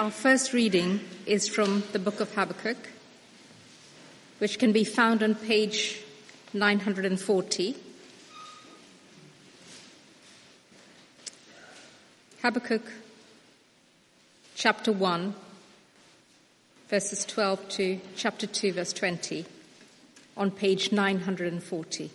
Our first reading is from the book of Habakkuk, which can be found on page 940. Habakkuk chapter 1, verses 12 to chapter 2, verse 20, on page 940.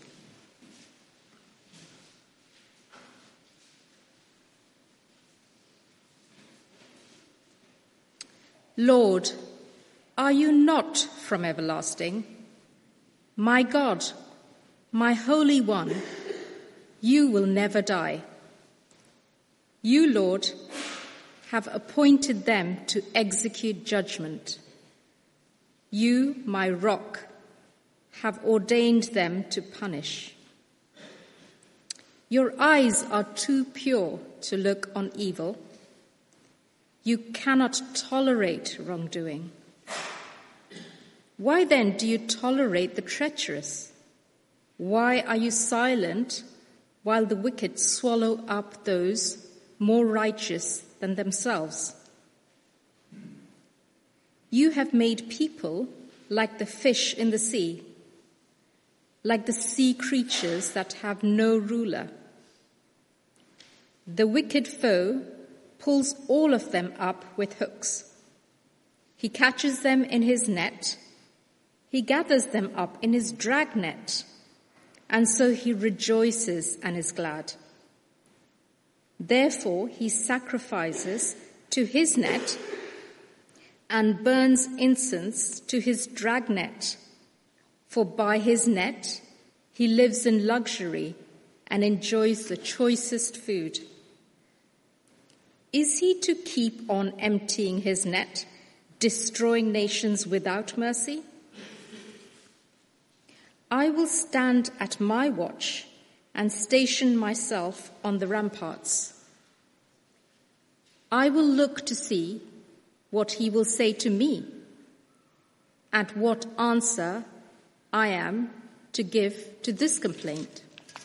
Lord, are you not from everlasting? My God, my Holy One, you will never die. You, Lord, have appointed them to execute judgment. You, my rock, have ordained them to punish. Your eyes are too pure to look on evil. You cannot tolerate wrongdoing. Why then do you tolerate the treacherous? Why are you silent while the wicked swallow up those more righteous than themselves? You have made people like the fish in the sea, like the sea creatures that have no ruler. The wicked foe pulls all of them up with hooks. He catches them in his net. He gathers them up in his dragnet, and so he rejoices and is glad. Therefore he sacrifices to his net and burns incense to his dragnet. For by his net he lives in luxury and enjoys the choicest food. Is he to keep on emptying his net, destroying nations without mercy? I will stand at my watch and station myself on the ramparts. I will look to see what he will say to me, and what answer I am to give to this complaint.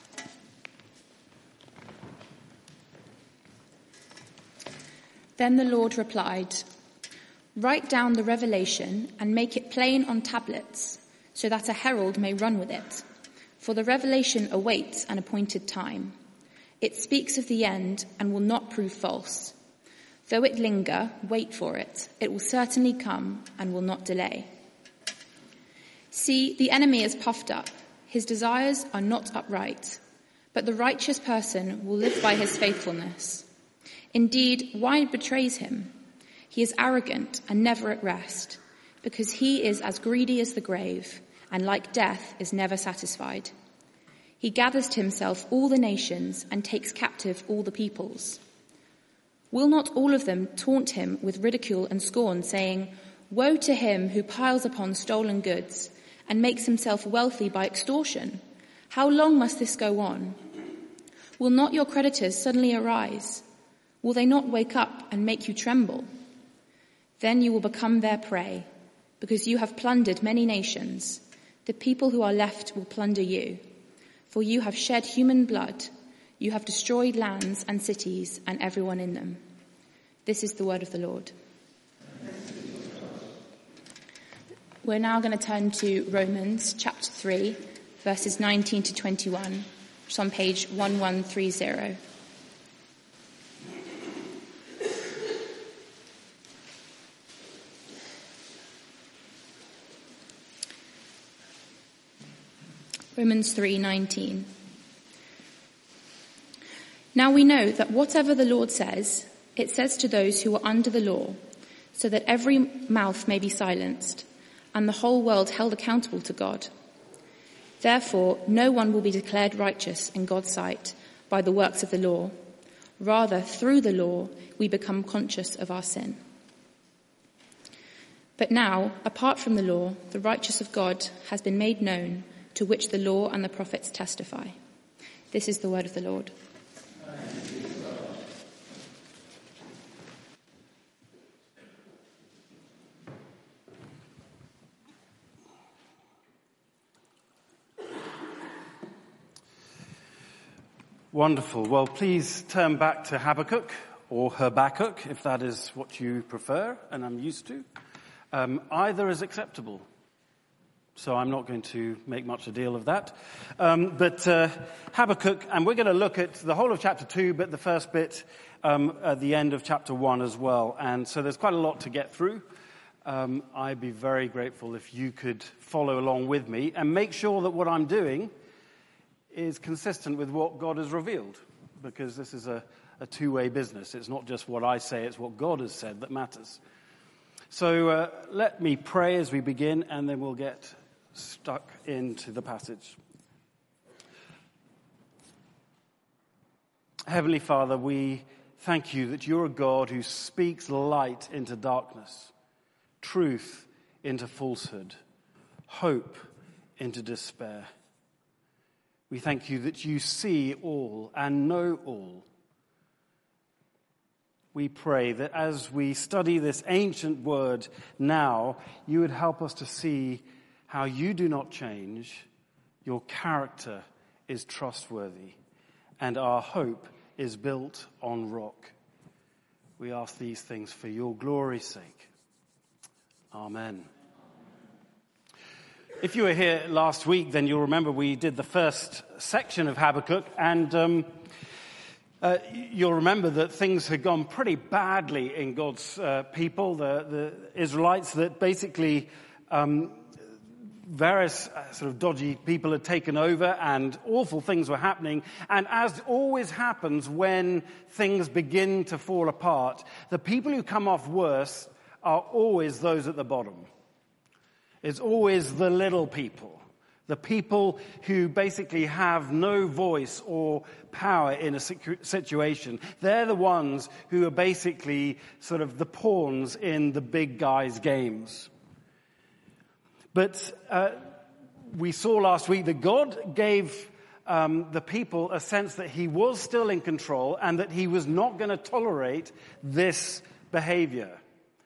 Then the Lord replied, "Write down the revelation and make it plain on tablets, so that a herald may run with it. For the revelation awaits an appointed time. It speaks of the end and will not prove false. Though it linger, wait for it. It will certainly come and will not delay. See, the enemy is puffed up. His desires are not upright. But the righteous person will live by his faithfulness. Indeed, why betrays him? He is arrogant and never at rest, because he is as greedy as the grave, and like death is never satisfied. He gathers to himself all the nations and takes captive all the peoples. Will not all of them taunt him with ridicule and scorn, saying, 'Woe to him who piles upon stolen goods and makes himself wealthy by extortion? How long must this go on? Will not your creditors suddenly arise? Will they not wake up and make you tremble? Then you will become their prey, because you have plundered many nations. The people who are left will plunder you. For you have shed human blood. You have destroyed lands and cities and everyone in them.'" This is the word of the Lord. We're now going to turn to Romans chapter 3, verses 19 to 21, which is on page 1130. Romans 3:19. Now we know that whatever the Lord says, it says to those who are under the law, so that every mouth may be silenced, and the whole world held accountable to God. Therefore, no one will be declared righteous in God's sight by the works of the law. Rather, through the law, we become conscious of our sin. But now, apart from the law, the righteousness of God has been made known, to which the law and the prophets testify. This is the word of the Lord. Wonderful. Well, please turn back to Habakkuk or Habakkuk, if that is what you prefer and I'm used to. Either is acceptable. So I'm not going to make much a deal of that. But Habakkuk, and we're going to look at the whole of chapter 2, but the first bit at the end of chapter 1 as well. And so there's quite a lot to get through. I'd be very grateful if you could follow along with me and make sure that what I'm doing is consistent with what God has revealed, because this is a two-way business. It's not just what I say, it's what God has said that matters. So let me pray as we begin, and then we'll get stuck into the passage. Heavenly Father, we thank you that you're a God who speaks light into darkness, truth into falsehood, hope into despair. We thank you that you see all and know all. We pray that as we study this ancient word now, you would help us to see how you do not change, your character is trustworthy, and our hope is built on rock. We ask these things for your glory's sake. Amen. If you were here last week, then you'll remember we did the first section of Habakkuk, and you'll remember that things had gone pretty badly in God's people, the Israelites, that basically various sort of dodgy people had taken over and awful things were happening. And as always happens when things begin to fall apart, the people who come off worse are always those at the bottom. It's always the little people. The people who basically have no voice or power in a situation. They're the ones who are basically sort of the pawns in the big guys' games. But we saw last week that God gave the people a sense that he was still in control and that he was not going to tolerate this behavior.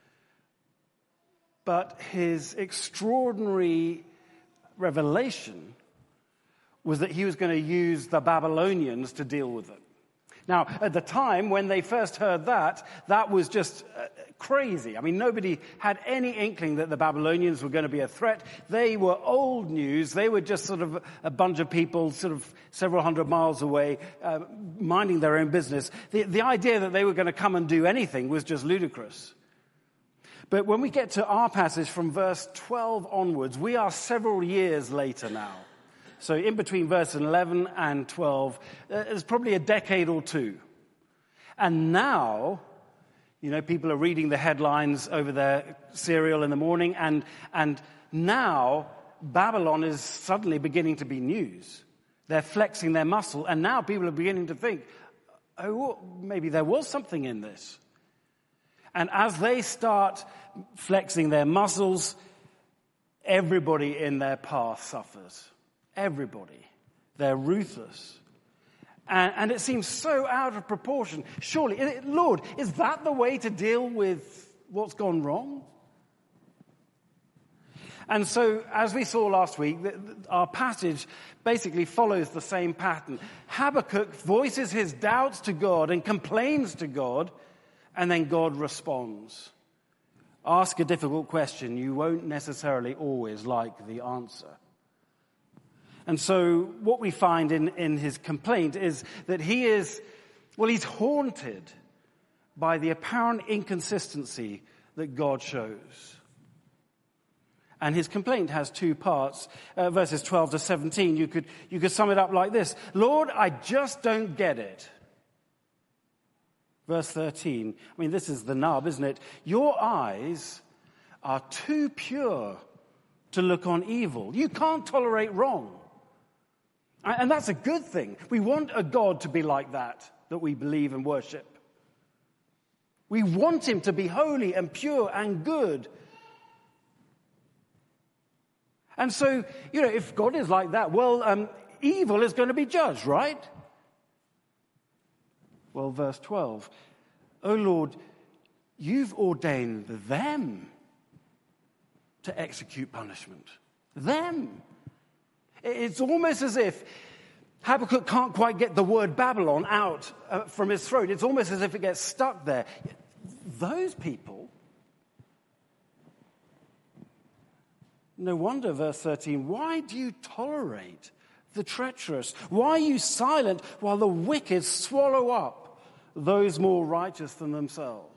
But his extraordinary revelation was that he was going to use the Babylonians to deal with it. Now, at the time when they first heard that, that was just crazy. I mean, nobody had any inkling that the Babylonians were going to be a threat. They were old news. They were just sort of a bunch of people sort of several hundred miles away, minding their own business. The idea that they were going to come and do anything was just ludicrous. But when we get to our passage from verse 12 onwards, we are several years later now. So in between verse 11 and 12, there's probably a decade or two. And now, you know, people are reading the headlines over their cereal in the morning, and now Babylon is suddenly beginning to be news. They're flexing their muscle, and now people are beginning to think, oh, maybe there was something in this. And as they start flexing their muscles, everybody in their path suffers. Everybody. They're ruthless. And it seems so out of proportion. Surely, Lord, is that the way to deal with what's gone wrong? And so, as we saw last week, our passage basically follows the same pattern. Habakkuk voices his doubts to God and complains to God, and then God responds. Ask a difficult question. You won't necessarily always like the answer. And so what we find in his complaint is that he's haunted by the apparent inconsistency that God shows. And his complaint has two parts, verses 12 to 17. You could sum it up like this. Lord, I just don't get it. Verse 13, I mean, this is the nub, isn't it? Your eyes are too pure to look on evil. You can't tolerate wrong. And that's a good thing. We want a God to be like that we believe and worship. We want him to be holy and pure and good. And so, you know, if God is like that, well, evil is going to be judged, right? Well, verse 12, O Lord, you've ordained them to execute punishment. Them. It's almost as if Habakkuk can't quite get the word Babylon out from his throat. It's almost as if it gets stuck there. Those people, no wonder, verse 13, why do you tolerate the treacherous? Why are you silent while the wicked swallow up those more righteous than themselves?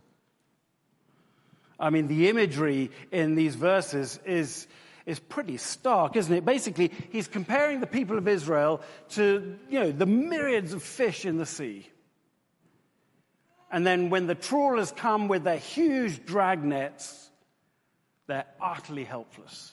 I mean, the imagery in these verses is pretty stark, isn't it? Basically, he's comparing the people of Israel to, the myriads of fish in the sea. And then when the trawlers come with their huge drag nets, they're utterly helpless.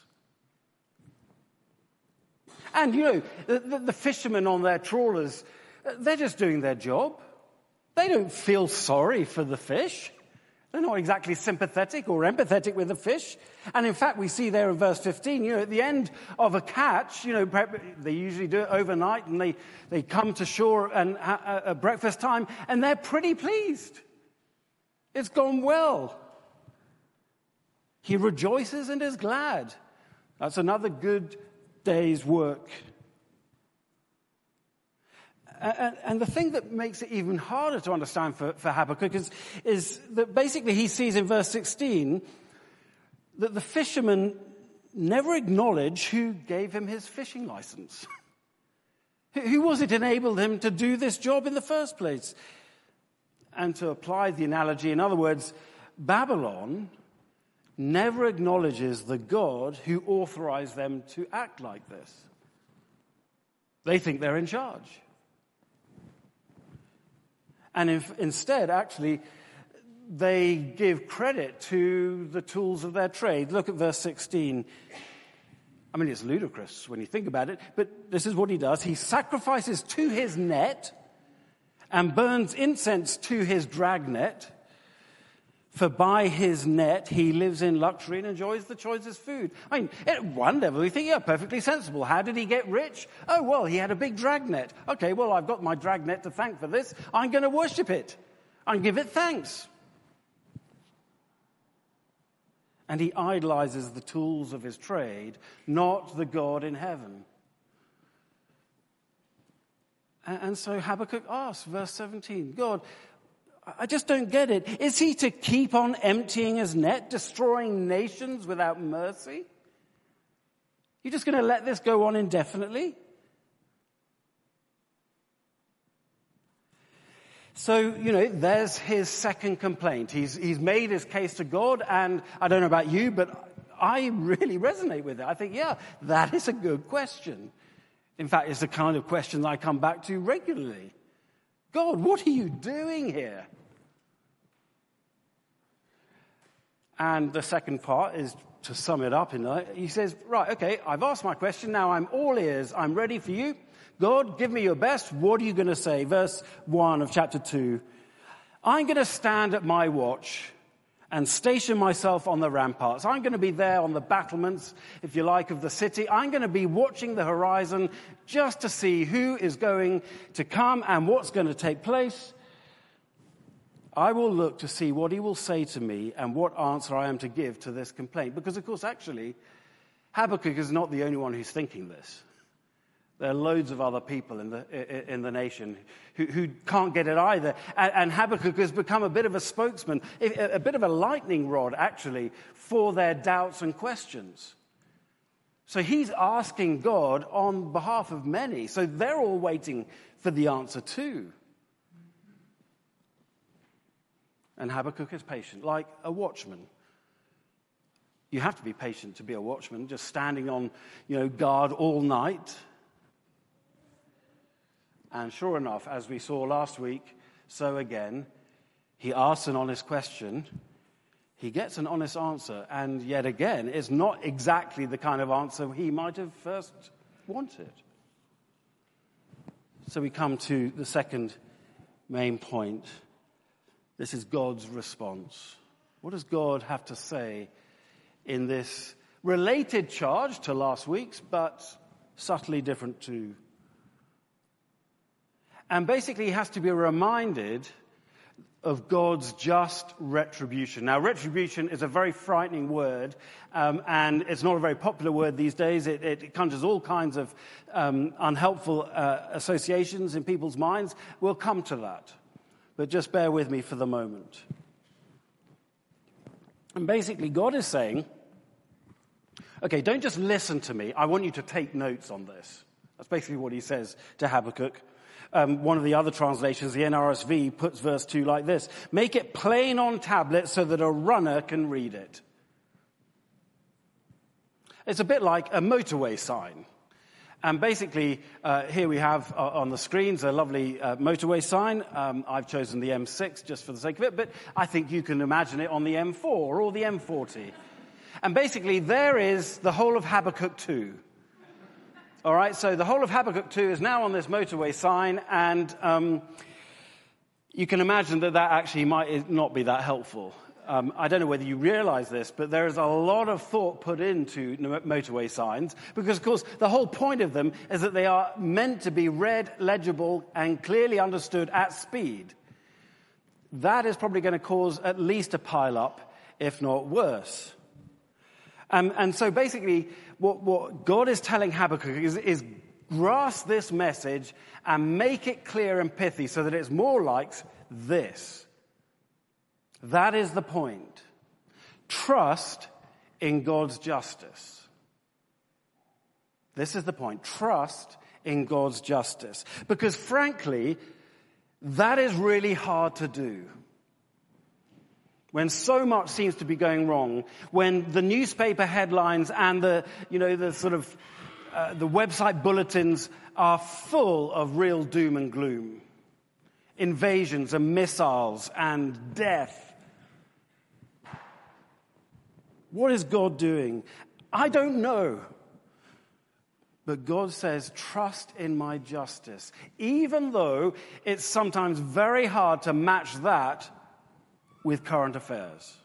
And, the fishermen on their trawlers, they're just doing their job. They don't feel sorry for the fish. They're not exactly sympathetic or empathetic with the fish. And in fact, we see there in verse 15, at the end of a catch, they usually do it overnight, and they come to shore and at breakfast time, and they're pretty pleased. It's gone well. He rejoices and is glad. That's another good day's work. And the thing that makes it even harder to understand for Habakkuk is that basically he sees in verse 16 that the fishermen never acknowledge who gave him his fishing license. Who was it enabled him to do this job in the first place? And to apply the analogy, in other words, Babylon never acknowledges the God who authorized them to act like this. They think they're in charge. And instead, actually, they give credit to the tools of their trade. Look at verse 16. I mean, it's ludicrous when you think about it, but this is what he does. He sacrifices to his net and burns incense to his dragnet. For by his net he lives in luxury and enjoys the choicest food. I mean, at one level you think, perfectly sensible. How did he get rich? Oh, well, he had a big dragnet. Okay, well, I've got my dragnet to thank for this. I'm going to worship it and give it thanks. And he idolizes the tools of his trade, not the God in heaven. And so Habakkuk asks, verse 17, God, I just don't get it. Is he to keep on emptying his net, destroying nations without mercy? You're just going to let this go on indefinitely? So, there's his second complaint. He's made his case to God, and I don't know about you, but I really resonate with it. I think, that is a good question. In fact, it's the kind of question that I come back to regularly. God, what are you doing here? And the second part is to sum it up. He says, right, okay, I've asked my question. Now I'm all ears. I'm ready for you. God, give me your best. What are you going to say? Verse 1 of chapter 2. I'm going to stand at my watch and station myself on the ramparts. I'm going to be there on the battlements, if you like, of the city. I'm going to be watching the horizon just to see who is going to come and what's going to take place. I will look to see what he will say to me and what answer I am to give to this complaint. Because, of course, actually, Habakkuk is not the only one who's thinking this. There are loads of other people in the nation who can't get it either. And Habakkuk has become a bit of a spokesman, a bit of a lightning rod, actually, for their doubts and questions. So he's asking God on behalf of many. So they're all waiting for the answer too. And Habakkuk is patient, like a watchman. You have to be patient to be a watchman, just standing on, guard all night. And sure enough, as we saw last week, so again, he asks an honest question, he gets an honest answer, and yet again, it's not exactly the kind of answer he might have first wanted. So we come to the second main point. This is God's response. What does God have to say in this related charge to last week's, but subtly different too? And basically, he has to be reminded of God's just retribution. Now, retribution is a very frightening word, and it's not a very popular word these days. It conjures all kinds of unhelpful associations in people's minds. We'll come to that, but just bear with me for the moment. And basically, God is saying, okay, don't just listen to me. I want you to take notes on this. That's basically what he says to Habakkuk. One of the other translations, the NRSV, puts verse 2 like this: make it plain on tablets so that a runner can read it. It's a bit like a motorway sign. And basically, here we have on the screens a lovely motorway sign. I've chosen the M6 just for the sake of it, but I think you can imagine it on the M4 or the M40. And basically, there is the whole of Habakkuk 2. All right, so the whole of Habakkuk 2 is now on this motorway sign, and you can imagine that actually might not be that helpful. I don't know whether you realize this, but there is a lot of thought put into motorway signs, because, of course, the whole point of them is that they are meant to be read, legible, and clearly understood at speed. That is probably going to cause at least a pile-up, if not worse. And so basically, what God is telling Habakkuk is grasp this message and make it clear and pithy so that it's more like this. That is the point. Trust in God's justice. This is the point. Trust in God's justice. Because frankly, that is really hard to do. When so much seems to be going wrong, when the newspaper headlines and the website bulletins are full of real doom and gloom, invasions and missiles and death. What is God doing? I don't know. But God says, trust in my justice, even though it's sometimes very hard to match that with current affairs.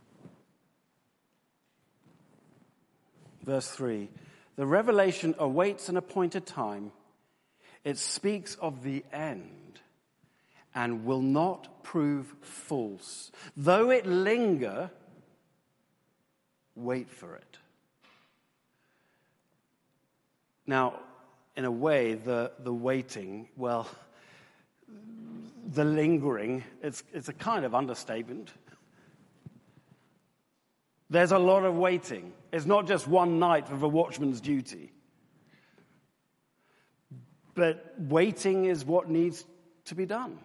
Verse 3, the revelation awaits an appointed time. It speaks of the end and will not prove false. Though it linger, wait for it. Now, in a way, the waiting, well, the lingering, it's a kind of understatement. There's a lot of waiting. It's not just one night of a watchman's duty. But waiting is what needs to be done.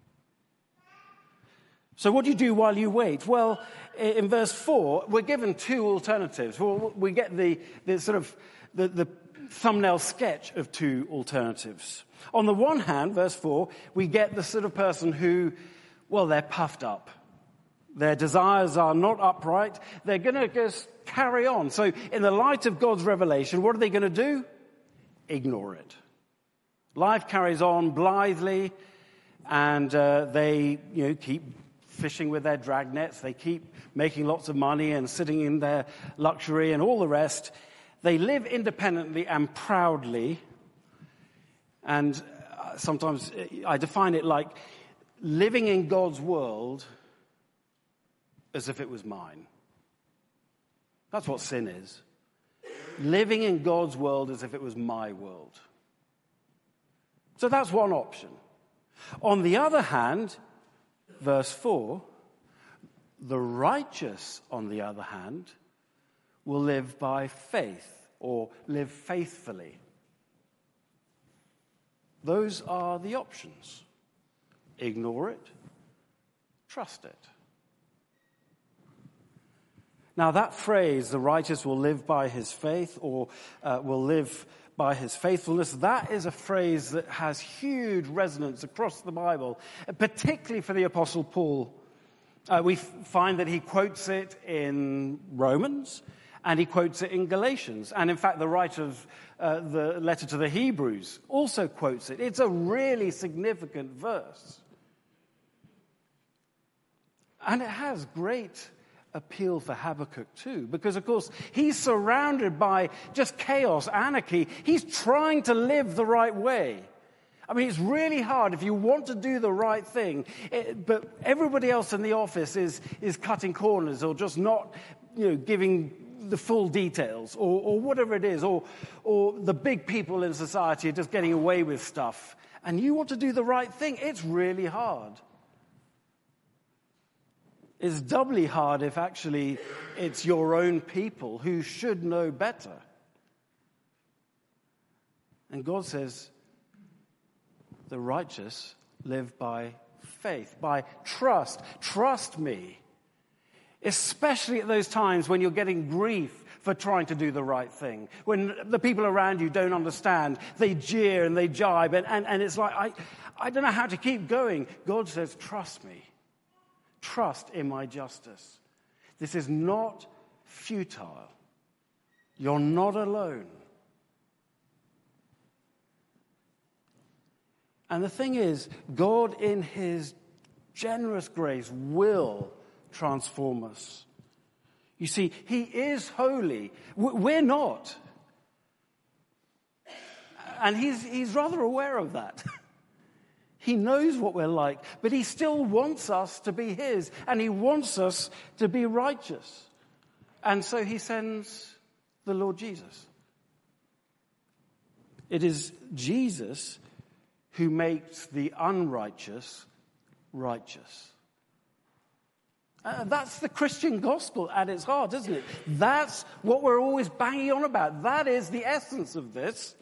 So what do you do while you wait? Well, in verse 4, we're given two alternatives. Well, we get the thumbnail sketch of two alternatives. On the one hand, verse 4, we get the sort of person who, well, they're puffed up. Their desires are not upright. They're going to just carry on. So in the light of God's revelation, what are they going to do? Ignore it. Life carries on blithely, and they keep fishing with their drag nets. They keep making lots of money and sitting in their luxury and all the rest. They live independently and proudly. And sometimes I define it like living in God's world as if it was mine. That's what sin is. Living in God's world as if it was my world. So that's one option. On the other hand, verse 4, the righteous, on the other hand, will live by faith or live faithfully. Those are the options. Ignore it, trust it. Now that phrase, the righteous will live by his faith or will live by his faithfulness, that is a phrase that has huge resonance across the Bible, particularly for the Apostle Paul. We find that he quotes it in Romans and he quotes it in Galatians. And in fact, the writer of the letter to the Hebrews also quotes it. It's a really significant verse. And it has great appeal for Habakkuk too, because of course he's surrounded by just chaos, anarchy. He's trying to live the right way. I mean, it's really hard if you want to do the right thing, but everybody else in the office is cutting corners or just not, giving the full details or whatever it is, or the big people in society are just getting away with stuff, and you want to do the right thing. It's really hard. It's doubly hard if actually it's your own people who should know better. And God says, the righteous live by faith, by trust. Trust me. Especially at those times when you're getting grief for trying to do the right thing. When the people around you don't understand, they jeer and they jibe, and it's like, I don't know how to keep going. God says, trust me. Trust in my justice. This is not futile. You're not alone. And the thing is, God in his generous grace will transform us. You see, he is holy. We're not. And he's rather aware of that. He knows what we're like, but he still wants us to be his, and he wants us to be righteous. And so he sends the Lord Jesus. It is Jesus who makes the unrighteous righteous. That's the Christian gospel at its heart, isn't it? That's what we're always banging on about. That is the essence of this.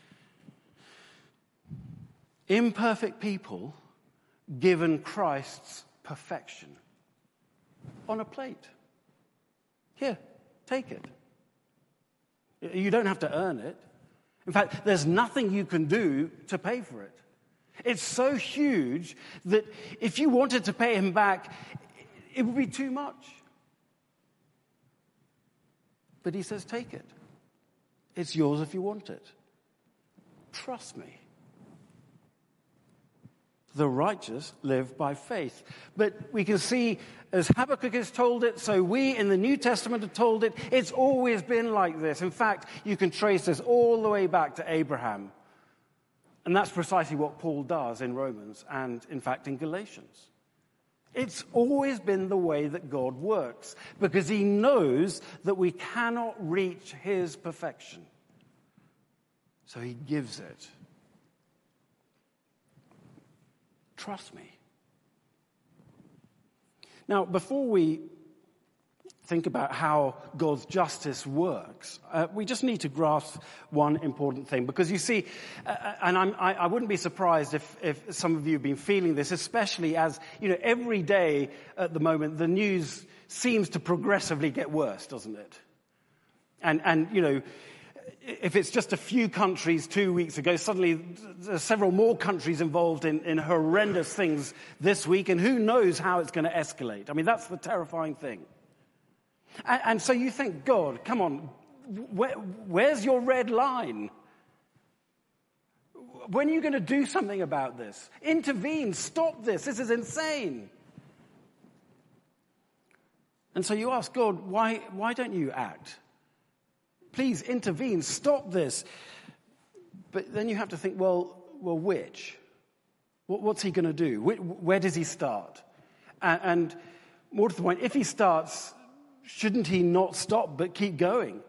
Imperfect people given Christ's perfection on a plate. Here, take it. You don't have to earn it. In fact, there's nothing you can do to pay for it. It's so huge that if you wanted to pay him back, it would be too much. But he says, take it. It's yours if you want it. Trust me. The righteous live by faith. But we can see, as Habakkuk has told it, so we in the New Testament have told it, it's always been like this. In fact, you can trace this all the way back to Abraham. And that's precisely what Paul does in Romans and, in fact, in Galatians. It's always been the way that God works, because he knows that we cannot reach his perfection. So he gives it. Trust me. Now, before we think about how God's justice works, we just need to grasp one important thing. Because you see, and I wouldn't be surprised if some of you have been feeling this, especially as, every day at the moment, the news seems to progressively get worse, doesn't it? And if it's just a few countries 2 weeks ago, suddenly there's several more countries involved in horrendous things this week, and who knows how it's going to escalate. I mean, that's the terrifying thing. And so you think, God, come on, where's your red line? When are you going to do something about this? Intervene, stop this. This is insane. And so you ask God, why don't you act? Please intervene, stop this. But then you have to think, well, which? What's he going to do? Where does he start? And more to the point, if he starts, shouldn't he not stop but keep going?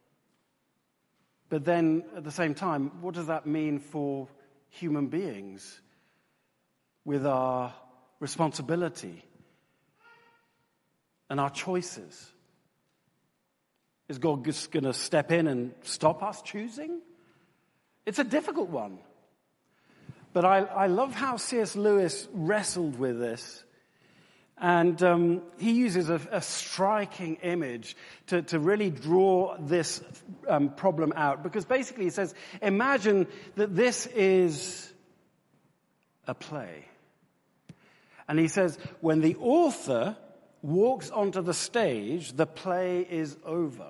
But then at the same time, what does that mean for human beings with our responsibility and our choices? Is God just going to step in and stop us choosing? It's a difficult one. But I love how C.S. Lewis wrestled with this. And he uses a striking image to really draw this problem out. Because basically he says, imagine that this is a play. And he says, when the author walks onto the stage, the play is over.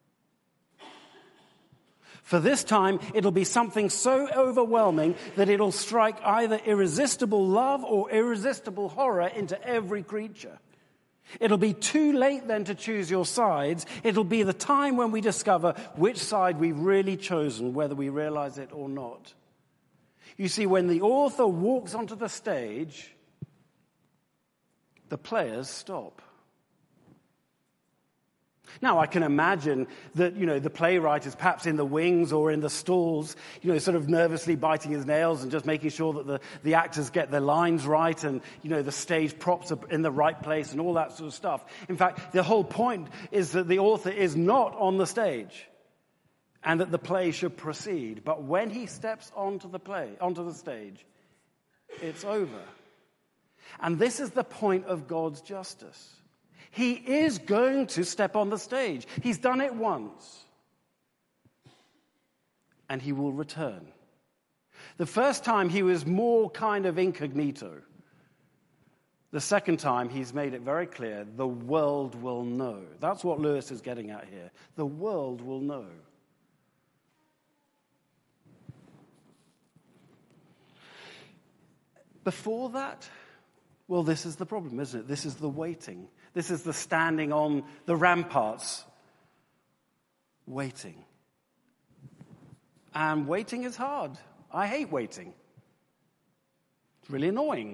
For this time, it'll be something so overwhelming that it'll strike either irresistible love or irresistible horror into every creature. It'll be too late then to choose your sides. It'll be the time when we discover which side we've really chosen, whether we realize it or not. You see, when the author walks onto the stage, the players stop. Now, I can imagine that, the playwright is perhaps in the wings or in the stalls, sort of nervously biting his nails and just making sure that the actors get their lines right and, the stage props are in the right place and all that sort of stuff. In fact, the whole point is that the author is not on the stage and that the play should proceed. But when he steps onto the stage, it's over. And this is the point of God's justice. He is going to step on the stage. He's done it once. And he will return. The first time he was more kind of incognito. The second time he's made it very clear, the world will know. That's what Lewis is getting at here. The world will know. Before that, well, this is the problem, isn't it? This is the waiting. This is the standing on the ramparts, waiting. And waiting is hard. I hate waiting. It's really annoying.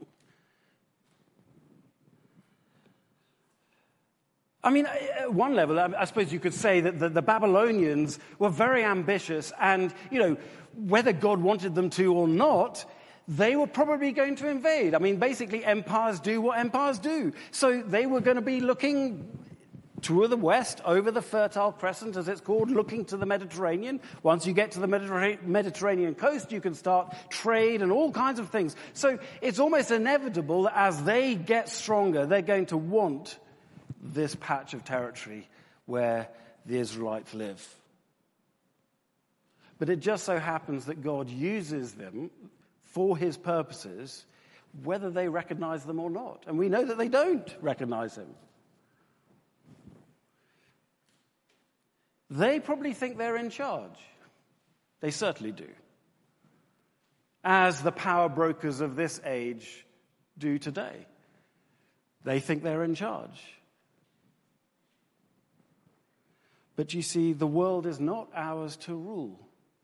I mean, at one level, I suppose you could say that the Babylonians were very ambitious and, whether God wanted them to or not, they were probably going to invade. I mean, basically, empires do what empires do. So they were going to be looking to the west, over the Fertile Crescent, as it's called, looking to the Mediterranean. Once you get to the Mediterranean coast, you can start trade and all kinds of things. So it's almost inevitable that as they get stronger, they're going to want this patch of territory where the Israelites live. But it just so happens that God uses them for his purposes, whether they recognize them or not. And we know that they don't recognize him. They probably think they're in charge. They certainly do. As the power brokers of this age do today. They think they're in charge. But you see, the world is not ours to rule.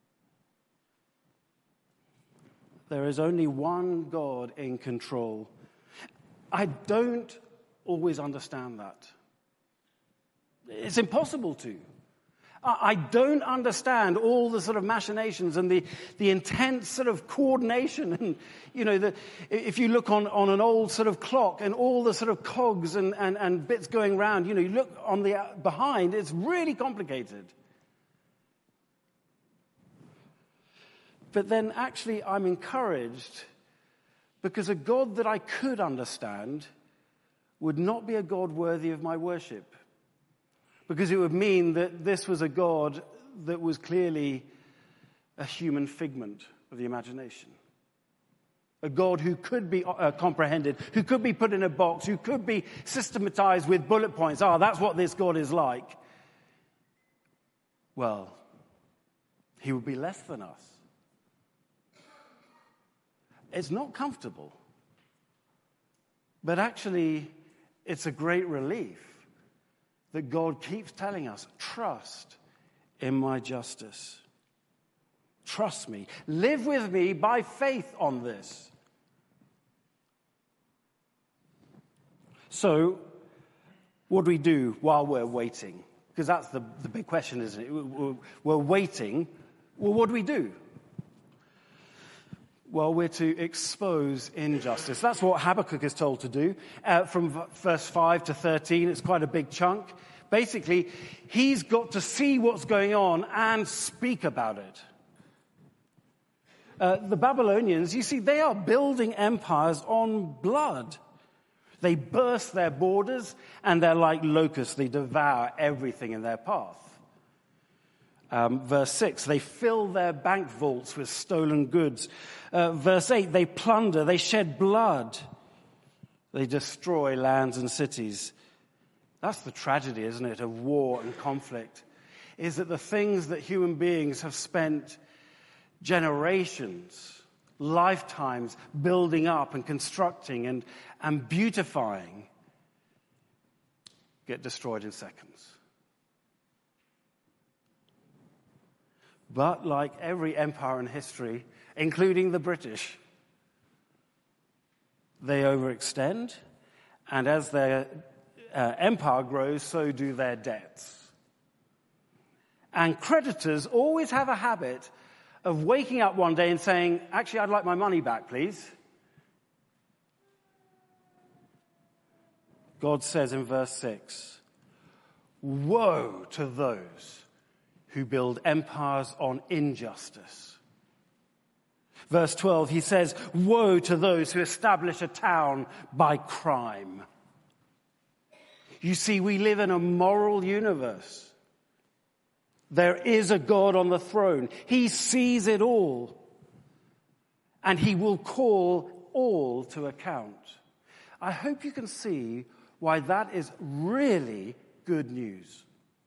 There is only one God in control. I don't always understand that. It's impossible to. I don't understand all the sort of machinations and the intense sort of coordination. And, if you look on an old sort of clock and all the sort of cogs and bits going round, you look on the behind, it's really complicated. But then actually I'm encouraged because a God that I could understand would not be a God worthy of my worship. Because it would mean that this was a God that was clearly a human figment of the imagination. A God who could be comprehended, who could be put in a box, who could be systematized with bullet points. That's what this God is like. Well, he would be less than us. It's not comfortable. But actually, it's a great relief that God keeps telling us, trust in my justice. Trust me. Live with me by faith on this. So, what do we do while we're waiting? Because that's the big question, isn't it? We're waiting. Well, what do we do? Well, we're to expose injustice. That's what Habakkuk is told to do. From verse 5 to 13, it's quite a big chunk. Basically, he's got to see what's going on and speak about it. The Babylonians, you see, they are building empires on blood. They burst their borders, and they're like locusts. They devour everything in their path. Verse 6, they fill their bank vaults with stolen goods. Verse 8, they plunder, they shed blood. They destroy lands and cities. That's the tragedy, isn't it, of war and conflict, is that the things that human beings have spent generations, lifetimes building up and constructing and beautifying get destroyed in seconds. But like every empire in history, including the British. They overextend, and as their empire grows, so do their debts. And creditors always have a habit of waking up one day and saying, actually, I'd like my money back, please. God says in verse 6, woe to those who build empires on injustice. Verse 12, he says, woe to those who establish a town by crime. You see, we live in a moral universe. There is a God on the throne. He sees it all. And he will call all to account. I hope you can see why that is really good news.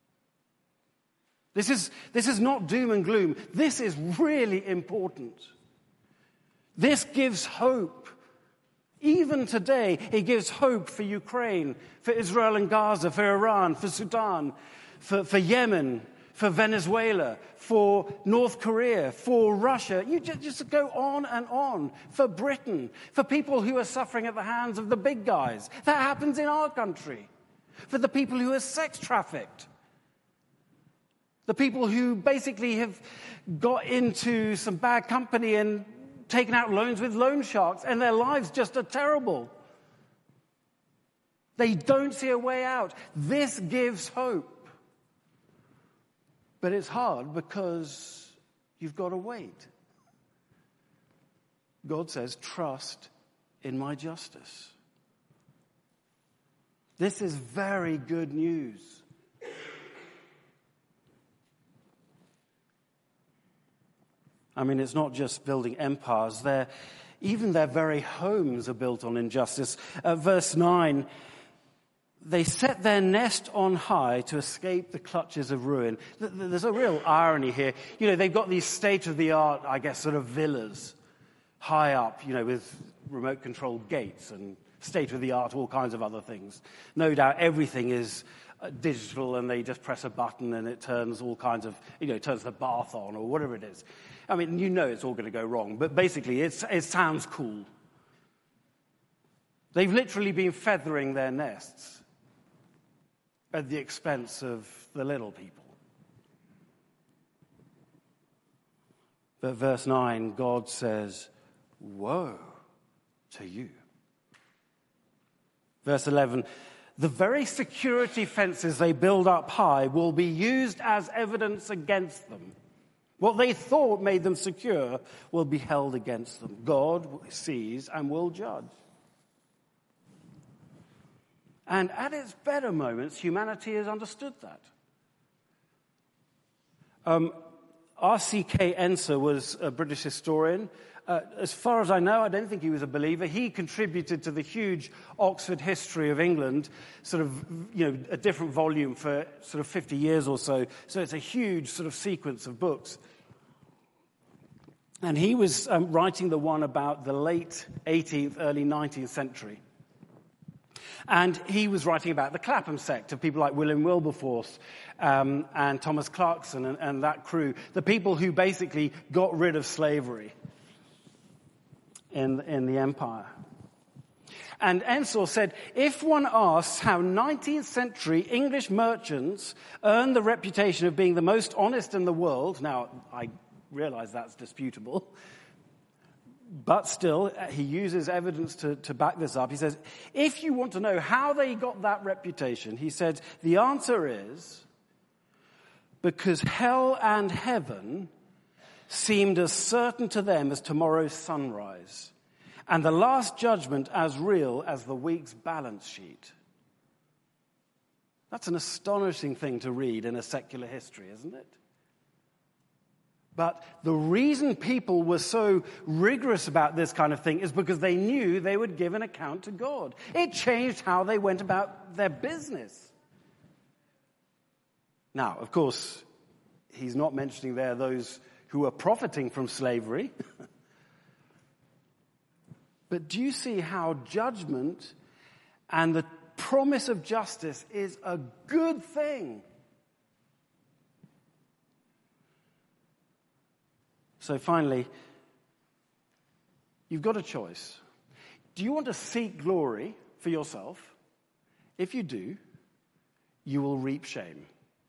This is not doom and gloom. This is really important. This gives hope. Even today, it gives hope for Ukraine, for Israel and Gaza, for Iran, for Sudan, for Yemen, for Venezuela, for North Korea, for Russia. You just go on and on. For Britain, for people who are suffering at the hands of the big guys. That happens in our country. For the people who are sex trafficked. The people who basically have got into some bad company and taken out loans with loan sharks, and their lives just are terrible. They don't see a way out. This gives hope. But it's hard because you've got to wait. God says, trust in my justice. This is very good news. I mean, it's not just building empires. Even their very homes are built on injustice. Verse 9, they set their nest on high to escape the clutches of ruin. There's a real irony here. You know, they've got these state-of-the-art, I guess, sort of villas high up, you know, with remote-controlled gates and state-of-the-art, all kinds of other things. No doubt everything is digital, and they just press a button and it turns all kinds of, you know, turns the bath on or whatever it is. I mean, you know it's all going to go wrong, but basically it sounds cool. They've literally been feathering their nests at the expense of the little people. But verse 9, God says, woe to you. Verse 11, the very security fences they build up high will be used as evidence against them. What they thought made them secure will be held against them. God sees and will judge. And at its better moments, humanity has understood that. R.C.K. Enser was a British historian. As far as I know, I don't think he was a believer. He contributed to the huge Oxford History of England, sort of, you know, a different volume for sort of 50 years or so. So it's a huge sort of sequence of books. And he was writing the one about the late 18th, early 19th century. And he was writing about the Clapham sect of people like William Wilberforce and Thomas Clarkson and that crew, the people who basically got rid of slavery in the empire. And Ensor said, if one asks how 19th century English merchants earned the reputation of being the most honest in the world, now I realize that's disputable, but still, he uses evidence to back this up. He says, if you want to know how they got that reputation, he said, the answer is because hell and heaven seemed as certain to them as tomorrow's sunrise, and the last judgment as real as the week's balance sheet. That's an astonishing thing to read in a secular history, isn't it? But the reason people were so rigorous about this kind of thing is because they knew they would give an account to God. It changed how they went about their business. Now, of course, he's not mentioning there those who are profiting from slavery. But do you see how judgment and the promise of justice is a good thing? So finally, You've got a choice. Do you want to seek glory for yourself? If you do, you will reap shame.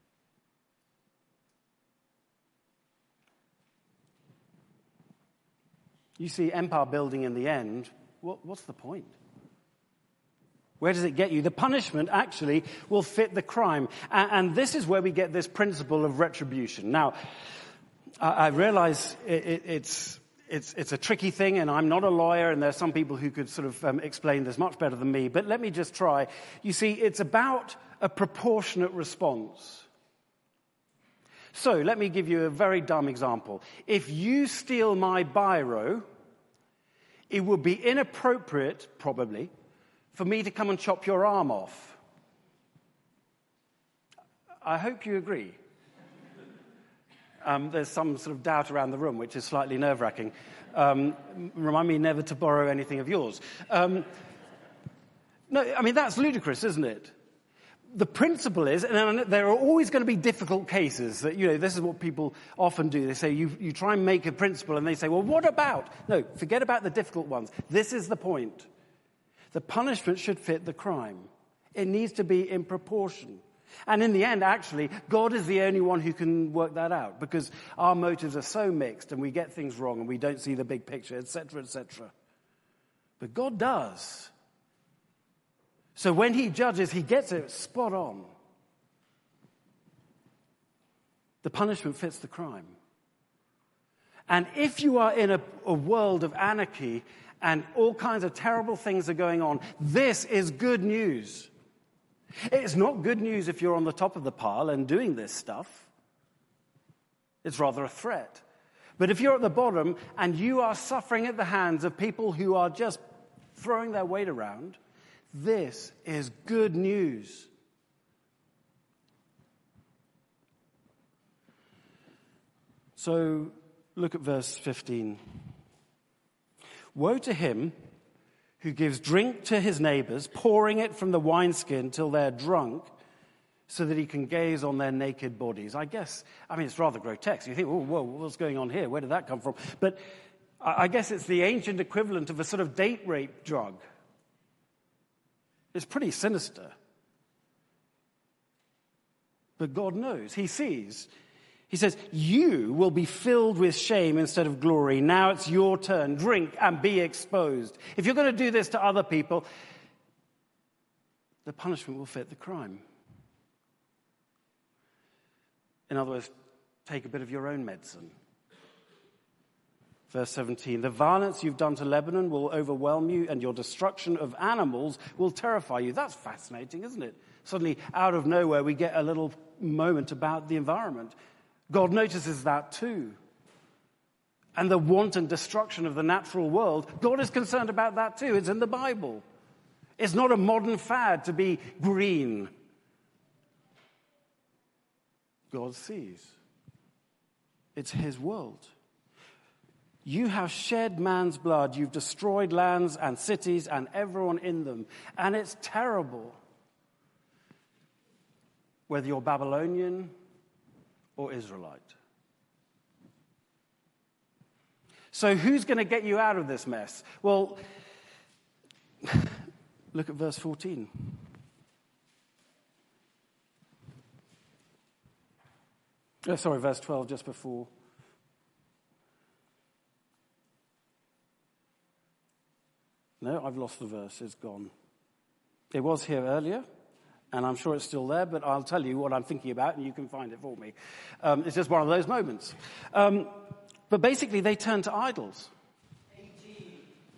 You see, empire building in the end, what's the point? Where does it get you? The punishment actually will fit the crime. And this is where we get this principle of retribution. Now, I realize it's a tricky thing, and I'm not a lawyer, and there's some people who could sort of explain this much better than me, but let me just try. You see, it's about a proportionate response. So let me give you a very dumb example. If you steal my biro, it would be inappropriate, probably, for me to come and chop your arm off. I hope you agree. There's some sort of doubt around the room, which is slightly nerve-wracking. Remind me never to borrow anything of yours. No, I mean, that's ludicrous, isn't it? The principle is, and there are always going to be difficult cases that, this is what people often do. They say, you try and make a principle, and they say, well, what about? No, forget about the difficult ones. This is the point. The punishment should fit the crime. It needs to be in proportion. And in the end, actually, God is the only one who can work that out, because our motives are so mixed, and we get things wrong, and we don't see the big picture, etc., etc. But God does. So when he judges, he gets it spot on. The punishment fits the crime. And if you are in a world of anarchy and all kinds of terrible things are going on, this is good news. It's not good news if you're on the top of the pile and doing this stuff. It's rather a threat. But if you're at the bottom and you are suffering at the hands of people who are just throwing their weight around, this is good news. So look at verse 15. Woe to him who gives drink to his neighbors, pouring it from the wineskin till they're drunk, so that he can gaze on their naked bodies. It's rather grotesque. You think, oh, whoa, what's going on here? Where did that come from? But I guess it's the ancient equivalent of a sort of date rape drug. It's pretty sinister. But God knows. He sees. He says, you will be filled with shame instead of glory. Now it's your turn. Drink and be exposed. If you're going to do this to other people, the punishment will fit the crime. In other words, take a bit of your own medicine. Verse 17, the violence you've done to Lebanon will overwhelm you, and your destruction of animals will terrify you. That's fascinating, isn't it? Suddenly, out of nowhere, we get a little moment about the environment. God notices that too. And the wanton destruction of the natural world, God is concerned about that too. It's in the Bible. It's not a modern fad to be green. God sees. It's his world. You have shed man's blood. You've destroyed lands and cities and everyone in them. And it's terrible. Whether you're Babylonian or Israelite. So who's going to get you out of this mess? Well, look at verse 14. Verse 12, just before. No, I've lost the verse. It's gone. It was here earlier, and I'm sure it's still there, but I'll tell you what I'm thinking about, and you can find it for me. It's just one of those moments. But basically, they turn to idols. 18.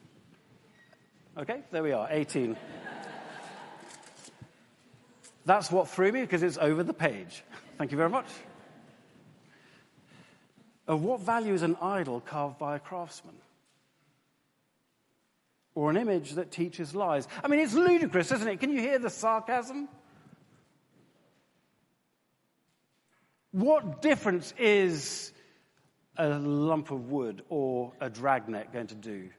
Okay, there we are, 18. That's what threw me, because it's over the page. Thank you very much. Of what value is an idol carved by a craftsman? Or an image that teaches lies? I mean, it's ludicrous, isn't it? Can you hear the sarcasm? What difference is a lump of wood or a dragnet going to do?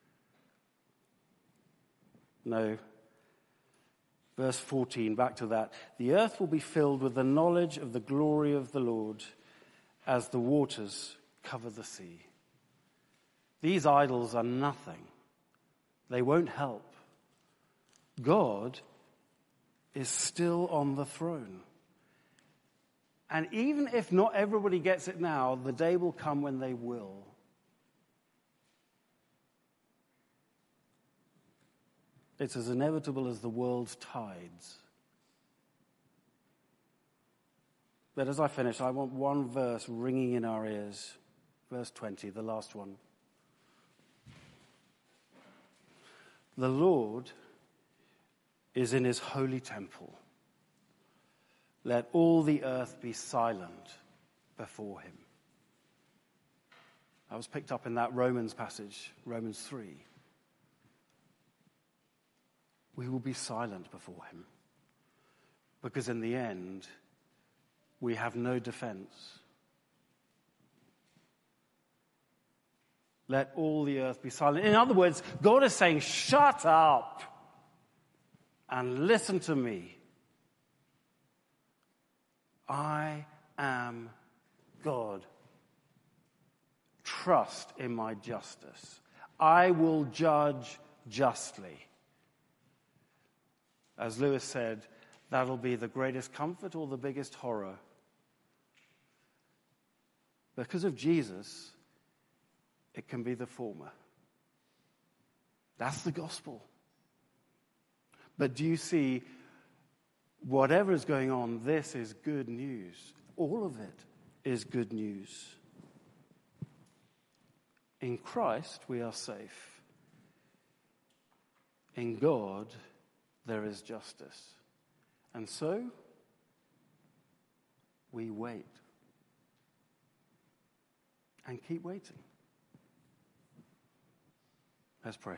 No. Verse 14, back to that. The earth will be filled with the knowledge of the glory of the Lord as the waters cover the sea. These idols are nothing. They won't help. God is still on the throne. And even if not everybody gets it now, the day will come when they will. It's as inevitable as the world's tides. But as I finish, I want one verse ringing in our ears. Verse 20, the last one. The Lord is in his holy temple. Let all the earth be silent before him. That was picked up in that Romans passage, Romans 3. We will be silent before him, because in the end, we have no defense. Let all the earth be silent. In other words, God is saying, shut up and listen to me. I am God. Trust in my justice. I will judge justly. As Lewis said, that'll be the greatest comfort or the biggest horror. Because of Jesus, it can be the former. That's the gospel. But do you see, whatever is going on, this is good news. All of it is good news. In Christ, we are safe. In God, there is justice. And so, we wait. And keep waiting. Let's pray.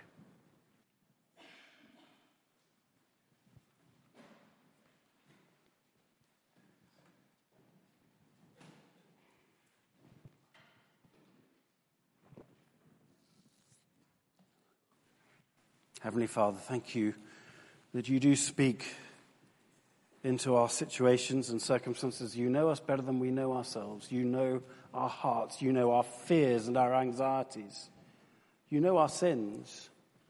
Heavenly Father, thank you that you do speak into our situations and circumstances. You know us better than we know ourselves. You know our hearts. You know our fears and our anxieties. You know our sins.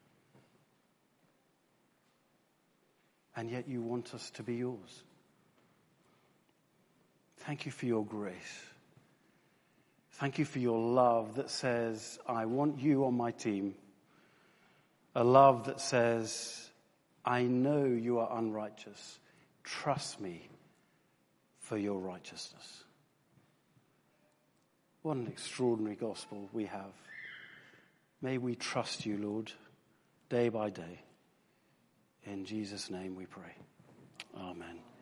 And yet you want us to be yours. Thank you for your grace. Thank you for your love that says, I want you on my team. A love that says, I know you are unrighteous. Trust me for your righteousness. What an extraordinary gospel we have. May we trust you, Lord, day by day. In Jesus' name we pray. Amen.